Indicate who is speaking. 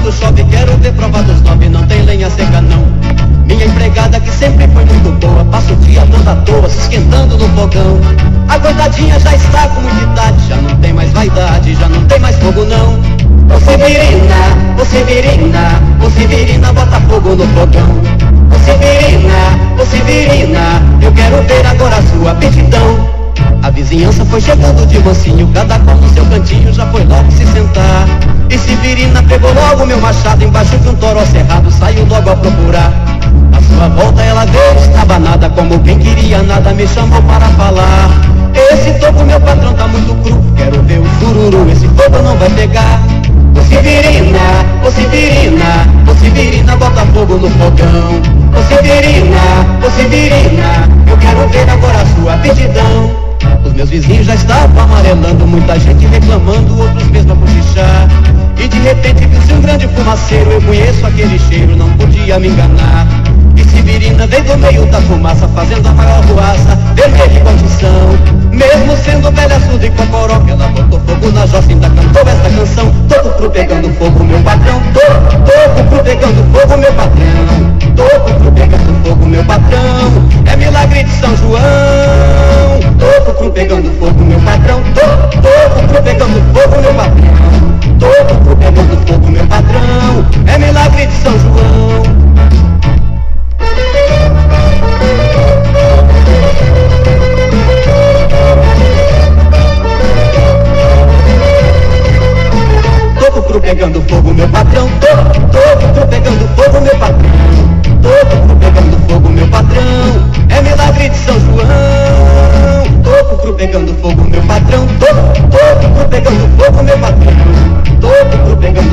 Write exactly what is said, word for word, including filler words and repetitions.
Speaker 1: quando chove, quero ver prova dos nove, não tem lenha seca não. Minha empregada que sempre foi muito boa, passa o dia toda à toa, se esquentando no fogão. A coitadinha já está com muita idade, já não tem mais vaidade, já não tem mais fogo não. Ô Severina, ô Severina, ô Severina, bota fogo no fogão. Ô Severina, ô Severina, eu quero ver agora a sua aptidão. A vizinhança foi chegando de mansinho, cada qual no seu cantinho já foi logo se sentar. E Severina pegou logo meu machado, embaixo de um toró cerrado, saiu logo a procurar. À sua volta ela veio estabanada, como quem queria nada, me chamou para falar. Esse topo meu patrão tá muito cru, quero ver o sururu, esse fogo não vai pegar. Ô Severina, ô Severina, ô Severina, bota fogo no fogão. Ô Severina, ô Severina, eu quero ver agora a sua aptidão. Os meus vizinhos já estavam amarelando, muita gente reclamando, outros mesmo a cochichar. E de repente vi um grande fumaceiro, eu conheço aquele cheiro, não podia me enganar. E Severina veio do meio da fumaça, fazendo a maior ruaça, vermelha igual tição. Mesmo sendo velha, surda e cocoró, ela botou fogo na jossa, ainda cantou esta canção. Toco cru pegando fogo, meu patrão. Toco, toco cru pegando fogo, meu patrão. Toco cru pegando fogo, meu patrão. É milagre de São João. Toco cru pegando fogo, meu patrão. Toco, toco cru pegando fogo, meu patrão. Toco cru pegando fogo, meu patrão. É milagre de São João. Toco cru pegando fogo, meu patrão. Toco, toco cru pegando fogo, meu patrão. Toco cru pegando fogo, meu patrão. É milagre de São João. Toco cru pegando fogo, meu patrão. Toco, toco cru pegando fogo, meu patrão. Toco cru pegando